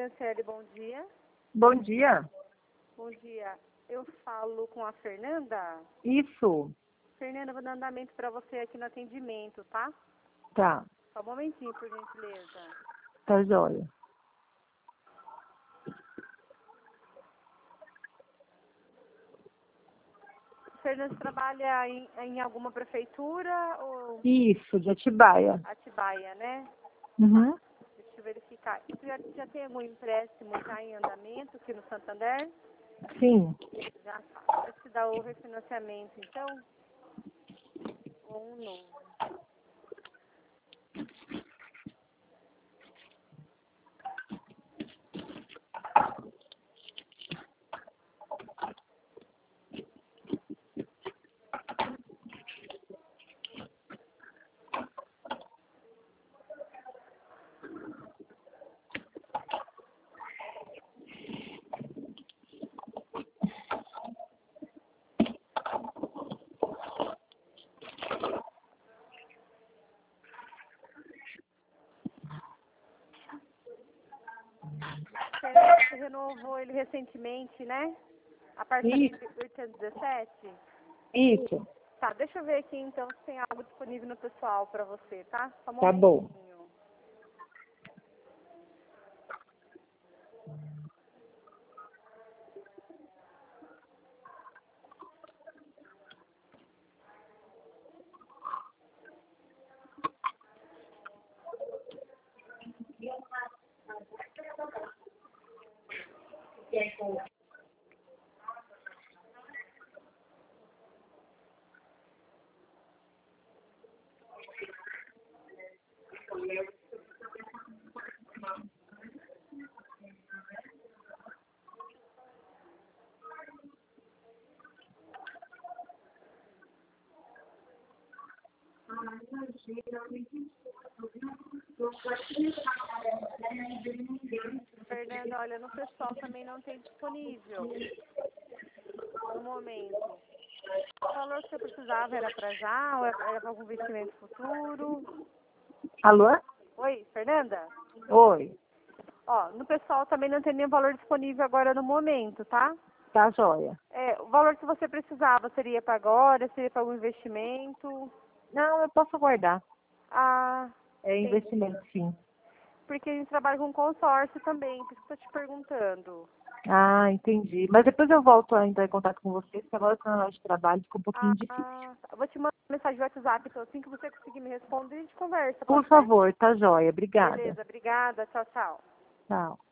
Franciele, bom dia. Bom dia. Bom dia. Eu falo com a Fernanda. Isso. Fernanda, vou dar andamento para você aqui no atendimento, tá? Tá. Só um momentinho, por gentileza. Tá jóia. Fernanda, você trabalha em alguma prefeitura ou Isso, de Atibaia. Atibaia, né? Uhum. Deixa eu verificar. Você já tem algum empréstimo já em andamento aqui no Santander? Sim. Já tá. Deixa eu dar o refinanciamento, então. Ou um novo. Você renovou ele recentemente, né? A partir de 817? Isso. Tá, deixa eu ver aqui então se tem algo disponível no pessoal para você, tá? Só um Tá bom. momentinho. Fernanda, olha, no pessoal também não tem disponível no momento. O valor que você precisava era para já ou era para algum investimento futuro? Alô? Oi, Fernanda? Oi. Ó, no pessoal também não tem nenhum valor disponível agora no momento, tá? Tá jóia. O valor que você precisava seria para agora, seria para algum investimento? Não, eu posso guardar. Ah, É entendi. investimento, sim. Porque a gente trabalha com consórcio também, por isso que eu tô te perguntando. Ah, entendi. Mas depois eu volto a entrar em contato com vocês, porque agora com a hora de trabalho fica um pouquinho difícil. Eu vou te mandar mensagem no WhatsApp, então assim que você conseguir me responder, a gente conversa. Por Pode ser? favor, tá jóia. Obrigada. Beleza, obrigada. Tchau, tchau. Tchau.